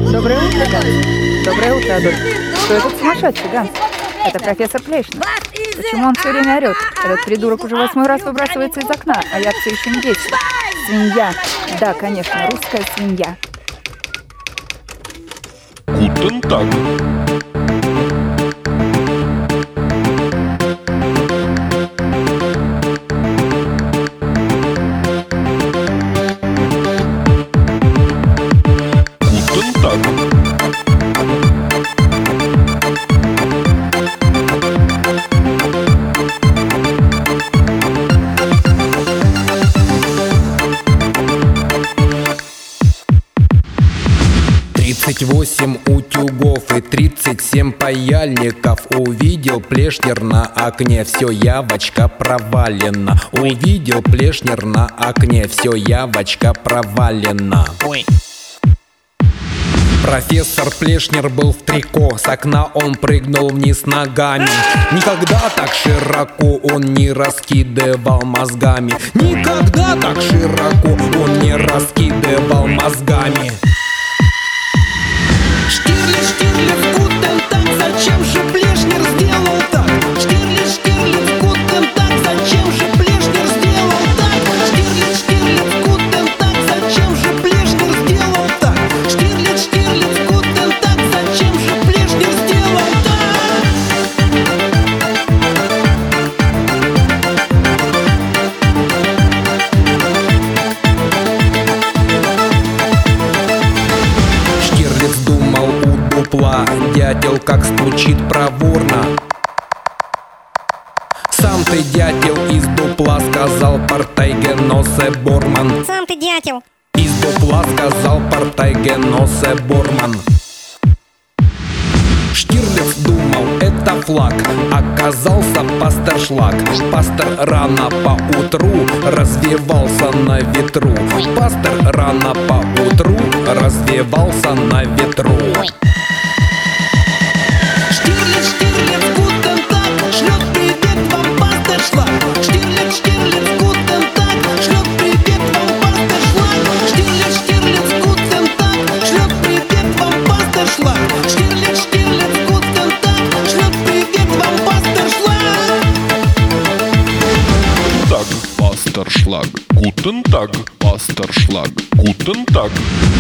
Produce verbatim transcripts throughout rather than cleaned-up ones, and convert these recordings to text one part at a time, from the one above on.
Доброе утро, Ганс. Доброе утро, Адольф. Кто этот сумасшедший, Ганс? Это профессор Плешнер. Почему он все время орет? Этот придурок уже восьмой раз выбрасывается из окна, а я все еще не действую. Свинья. Да, конечно, русская свинья. Guten Tag. Guten Tag. Тридцать восемь утюгов и тридцать семь паяльников. Увидел Плешнер на окне, все, явочка провалена. Увидел Плешнер на окне, все, явочка провалена. Ой. Профессор Плешнер был в трико, с окна он прыгнул вниз ногами. Никогда так широко он не раскидывал мозгами. Никогда так широко он не раскидывал мозгами. Штирлиц, Штирлиц, гутен так, зачем же Плешнер сделал так? Штирлиц, Штирлиц, гутен так, зачем же Плешнер сделал так? Штирлиц, Штирлиц, гутен так, зачем же Плешнер сделал так? Штирлиц, Штирлиц, гутен так, зачем же Плешнер сделал так? Штирлиц думал у дупла, дятел как стучит проворно. Сам ты дятел из дупла, сказал Портайгеносе Борман. Сам ты дятел. Из дупла сказал Портайгеносе Борман. Штирлиц думал, это флаг, оказался пастершлаг. Пастер рано поутру развевался на ветру. Пастер рано поутру развевался на ветру. Штирлиц, Штирлиц, гутен так, шлет привет вам пастершлаг. Штирлиц, Штирлиц, гутен так, шлет привет вам пастершлаг. Штирлиц, Штирлиц, гутен так, шлет привет вам пастершлаг. Штирлиц, Штирлиц, гутен так, шлет привет вам пастершлаг. Так, пастершлаг. Guten Tag, пастершлаг. Guten Tag.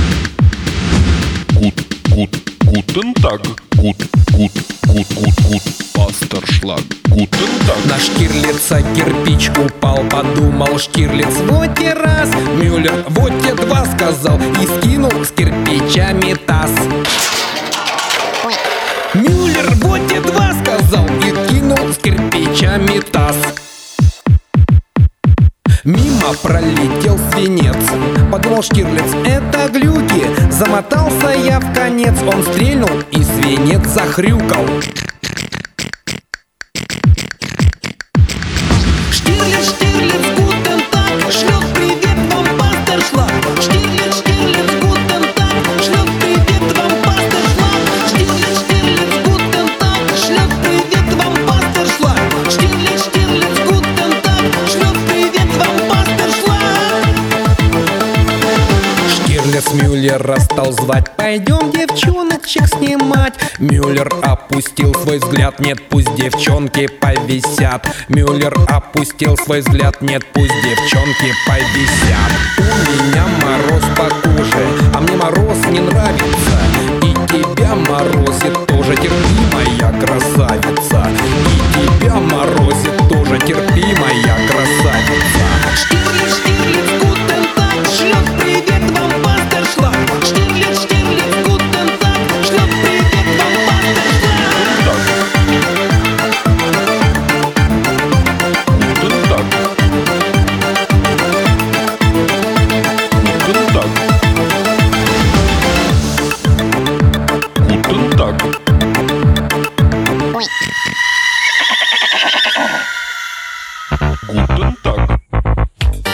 Gut, gut, guten Tag. Gut, gut, gut, gut, gut, пастершлаг. Guten Tag. На Штирлица кирпич упал, подумал Штирлиц, вот те раз. Мюллер, вот те два, сказал и скинул с кирпичами таз. Мюллер, вот те два, сказал и кинул с кирпичами таз. Мимо пролетел свинец, подумал Штирлиц, это глюки. Замотался я в конец, он стрельнул и свинец захрюкал. Штирлиц, Штирлиц, гутен так, шлет привет вам пастершлаг. Штирлиц, Штирлиц, гутен так, шлет привет вам пастершлаг. Штирлиц, Штирлиц, гутен так, шлет привет вам пастершлаг. Штирлиц, Штирлиц, гутен так, шлет привет вам пастершлаг. Штирлиц Мюллера стал звать, пойдем девчоночек снимать. Мюллер опустил свой взгляд, нет, пусть девчонки повисят. Мюллер опустил свой взгляд, нет, пусть девчонки повисят. У меня мороз по коже, а мне мороз не нравится. И тебя морозит тоже, терпи, моя красавица. И тебя морозит тоже, терпи, моя красавица. Штирлиц, Штирлиц, гутен так, шлет привет вам пастершлаг. Штирлиц, Штирлиц, гутен так, шлет привет вам пастершлаг. Guten Tag. Guten Tag. Guten Tag.